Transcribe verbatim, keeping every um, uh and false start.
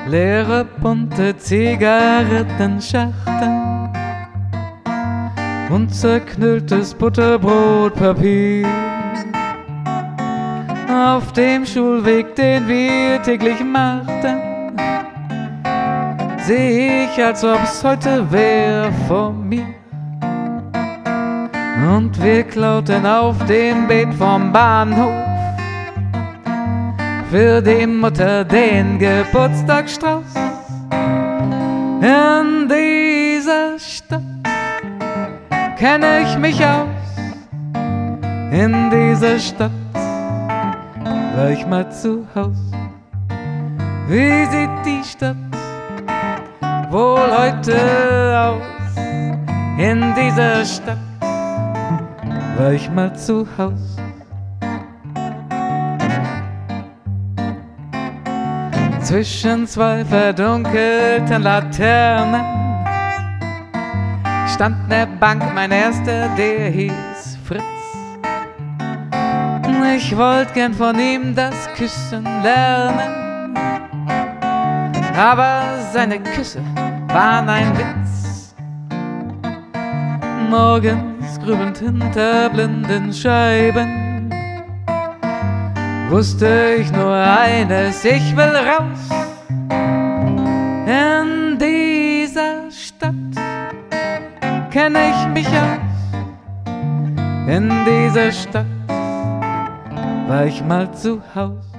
leere bunte Zigarettenschachteln und zerknülltes Butterbrotpapier. Auf dem Schulweg, den wir täglich machten, seh ich, als ob's heute wär vor mir. Und wir klauten auf dem Beet vom Bahnhof für die Mutter den Geburtstagsstrauß. In dieser Stadt kenn ich mich aus, in dieser Stadt war ich mal zu Haus. Wie sieht die Stadt wohl heute aus? In dieser Stadt war ich mal zu Haus. Zwischen zwei verdunkelten Laternen stand ne Bank, mein erster, der hieß Fritz. Ich wollt gern von ihm das Küssen lernen, aber seine Küsse waren ein Witz. Morgens grübelnd hinter blinden Scheiben wusste ich nur eines: ich will raus. In dieser Stadt kenn ich mich aus, in dieser Stadt war ich mal zu Haus.